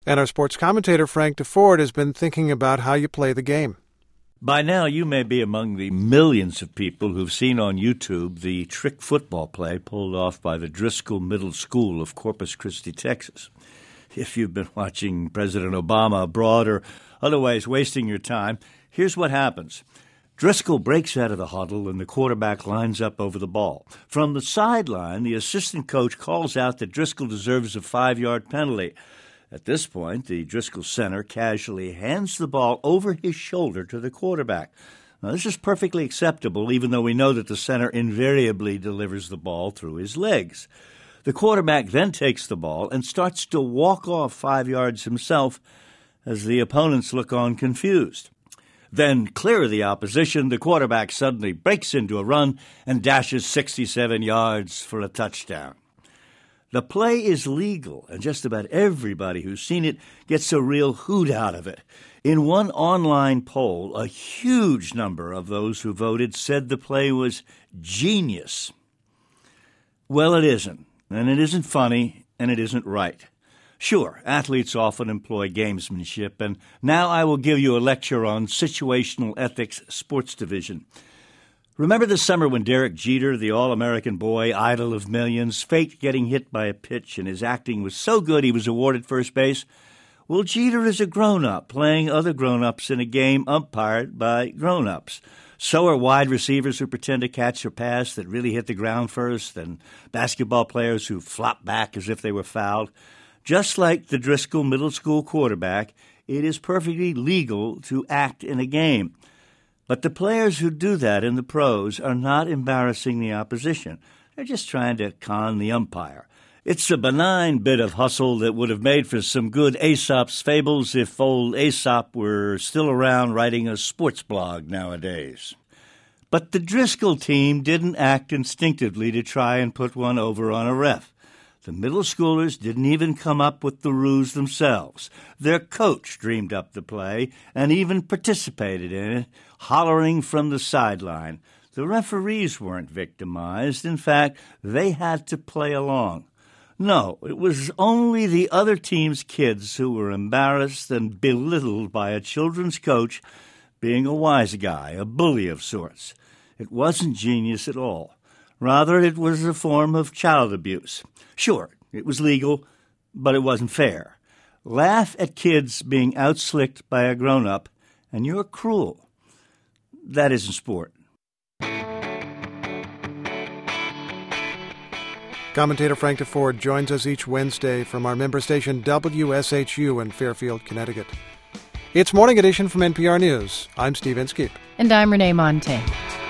And our sports commentator, Frank DeFord, has been thinking about how you play the game. By now, you may be among the millions of people who've seen on YouTube the trick football play pulled off by the Driscoll Middle School of Corpus Christi, Texas. If you've been watching President Obama abroad or otherwise wasting your time, here's what happens. Driscoll breaks out of the huddle and the quarterback lines up over the ball. From the sideline, the assistant coach calls out that Driscoll deserves a 5-yard penalty. At this point, the Driscoll center casually hands the ball over his shoulder to the quarterback. Now, this is perfectly acceptable, even though we know that the center invariably delivers the ball through his legs. The quarterback then takes the ball and starts to walk off 5 yards himself as the opponents look on confused. Then, clear of the opposition, the quarterback suddenly breaks into a run and dashes 67 yards for a touchdown. The play is legal, and just about everybody who's seen it gets a real hoot out of it. In one online poll, a huge number of those who voted said the play was genius. Well, it isn't, and it isn't funny, and it isn't right. Sure, athletes often employ gamesmanship, and now I will give you a lecture on Situational Ethics Sports Division. Remember the summer when Derek Jeter, the All-American boy, idol of millions, faked getting hit by a pitch and his acting was so good he was awarded first base? Well, Jeter is a grown-up playing other grown-ups in a game umpired by grown-ups. So are wide receivers who pretend to catch a pass that really hit the ground first, and basketball players who flop back as if they were fouled. Just like the Driscoll Middle School quarterback, it is perfectly legal to act in a game. But the players who do that in the pros are not embarrassing the opposition. They're just trying to con the umpire. It's a benign bit of hustle that would have made for some good Aesop's fables if old Aesop were still around writing a sports blog nowadays. But the Driscoll team didn't act instinctively to try and put one over on a ref. The middle schoolers didn't even come up with the ruse themselves. Their coach dreamed up the play and even participated in it, hollering from the sideline. The referees weren't victimized. In fact, they had to play along. No, it was only the other team's kids who were embarrassed and belittled by a children's coach being a wise guy, a bully of sorts. It wasn't genius at all. Rather, it was a form of child abuse. Sure, it was legal, but it wasn't fair. Laugh at kids being outslicked by a grown-up, and you're cruel. That isn't sport. Commentator Frank DeFord joins us each Wednesday from our member station WSHU in Fairfield, Connecticut. It's Morning Edition from NPR News. I'm Steve Inskeep. And I'm Renee Montagne.